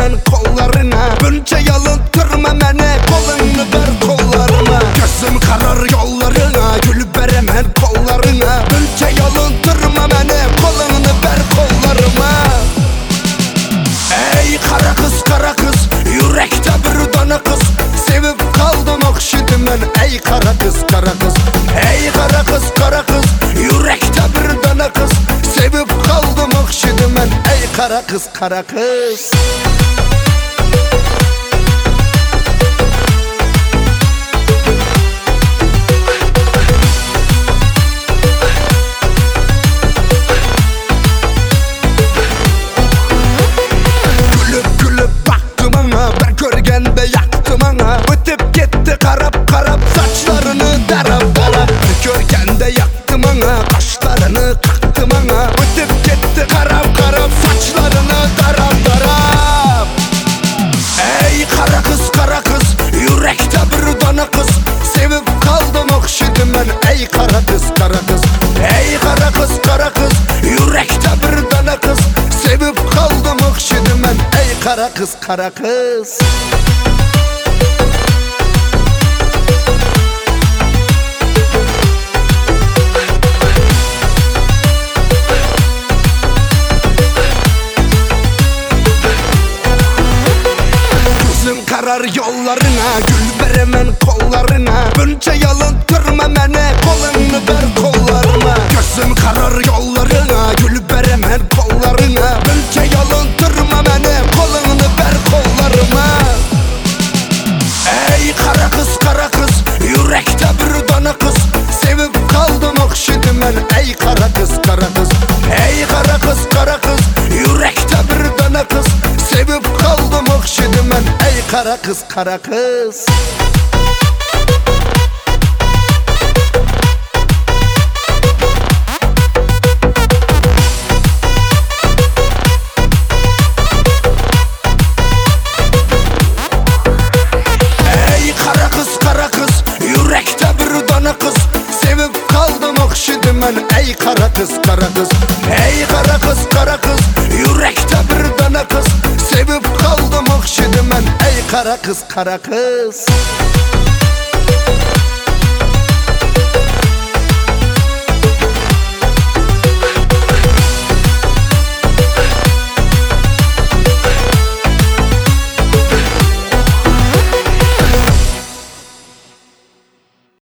veremem kollarına. Bunca yalıttırma məni, kolunu ver kollarıma. Gözüm karar yollarına, gül veremem kollarına. Bunca yalıttırma məni, kolunu ver kollarıma. Ey kara kız, yürekte bir dana kız. Sevip kaldım okşidim ben, ey kara kız. Ey kara kız, yürekte bir dana kız. Sevip kaldım okşidim ben, ey kara kız. Gülüp baktım ana, ben görgende yaktım ana. Ötüp gitti karap saçlarını darap. Görgende yaktım ana, kaşlarını taktım ana. Ötüp gitti karap saçlarını darap. Ey kara kız, yürekte bir dana kız. Sevip kaldım okşidim ben, ey kara kız. Ey kara kız, yürekte bir dana kız. Sevip kaldım okşidim ben, ey kara kız. Karar yollarına, gül veremem kollarına. Bunca yalıttırma məni, kolunu ver kollarıma. Gözüm karar yollarına, gül veremem kollarına. Bunca yalıttırma məni, kolunu ver kollarıma. Ey kara kız, yürekte bir dana kız. Sevip kaldım okşidim ben, ey kara kız. Ey kara kız, yürekte bir dana kız. Sevip kaldım okşidim ben, ey kara kız. Ey kara kız, yürekte bir dana kız. Sevip kaldım okşidim ben, ey kara kız. Ey kara kız, yürekte bir dana kız. Sevip kaldım okşidim ben, ey kara kız.